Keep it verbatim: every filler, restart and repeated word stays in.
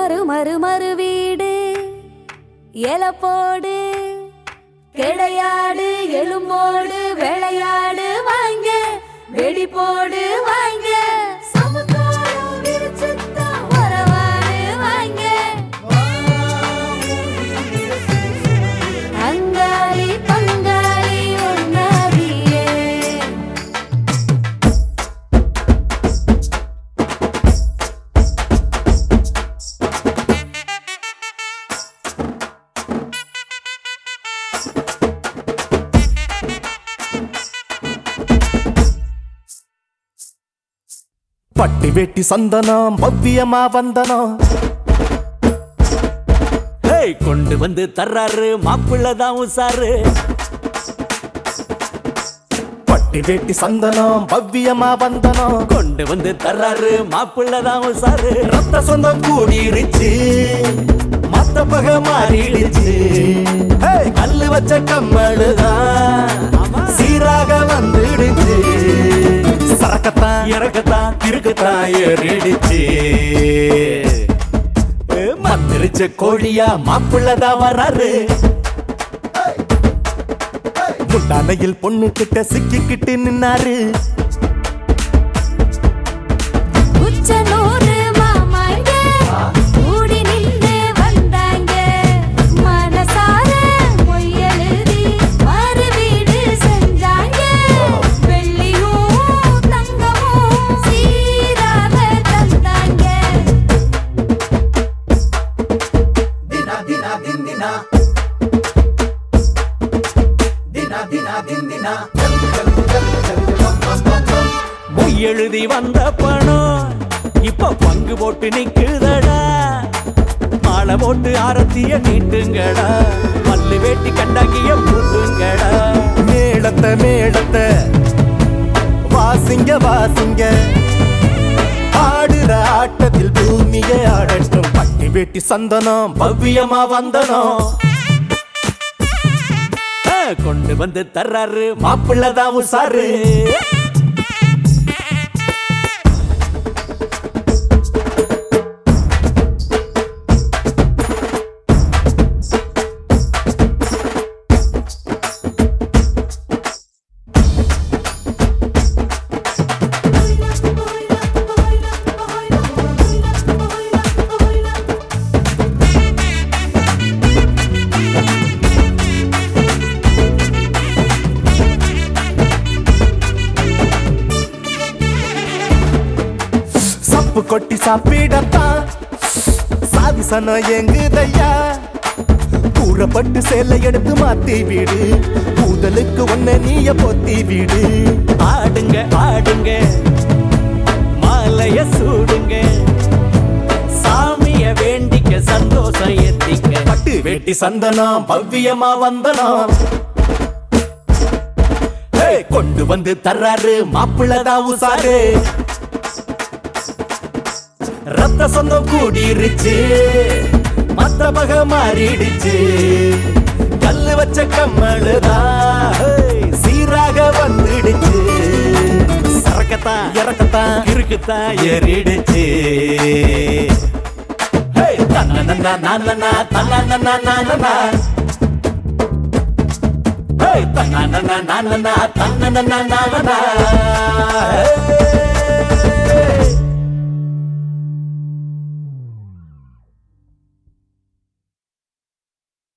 மறு மறு மறு வீடு எலப்போடு கிடையாடு எலும்போடு விளையாடு வாங்க வெடி போடு வாங்க பட்டி வெட்டி சந்தனம் பவ்யமா வந்தனம் கொண்டு வந்து தர்றாரு மாப்பிள்ளதான் உசாரு. பட்டி வெட்டி சந்தனம் பவ்யமா வந்தனம் கொண்டு வந்து தர்றாரு மாப்பிள்ளதான் உசாரு. ரத்த சொந்தம் கூடிருச்சு மத்த பக மாறிடுச்சு. கல்லு வச்ச கம்மழுதான் சீராக வந்துடுச்சு. சரக்கத்தான் இறக்கத்தான் திருக்கத்தான் ஏறிடுச்சு. மந்திரிச்ச கோழியா மாப்பிள்ளதான் வர்றாரு. முட்டானையில் பொண்ணு கிட்ட சிக்கிக்கிட்டு நின்னாரு. எழுதி வந்த பணம் இப்ப பங்கு போட்டு நிக்குதடா. மாலை போட்டு ஆரத்திய நீட்டுங்கடா. மல்லு வேட்டி கண்டாங்கிய பூட்டுங்கடா. மேளத்தை மேளத்தை வாசிங்க வாசிங்க. ஆடுற ஆட்டத்தில் பூமிய ஆடட்டும். பட்டி வேட்டி சந்தனம் பவ்யமா வந்தனம் கொண்டு வந்து தர்றாரு மாப்பிள்ளதான் உசாரு. கொட்டி சாப்பிடத்தான் சாதிசனம் எங்குதையா. கூறப்பட்டு சேலை எடுத்து மாத்தி வீடு. கூதலுக்கு ஒன்ன நீய பொத்தி வீடு. ஆடுங்க ஆடுங்க மாலைய சூடுங்க. சாமிய வேண்டிக்க சந்தோஷம் ஏத்திக்க. பட்டு வேட்டி சந்தனம் பவ்யமா வந்தனம் கொண்டு வந்து தர்றாரு மாப்பிள்ளதான் உசாரு. ரத்த சொந்தம் கூடிருச்சு மத்த பக மாறிடுச்சு. கல்லு வச்ச கம்மழுதான் சீராக வந்துடுச்சு. சரக்கத்தான் இறக்கத்தான் இருக்குத்தான் ஏறிடுச்சு. தன்னன்னா நானனா தன்னன்னா நானனா தன்னன்னா நானனா தன்னன்னா நானனா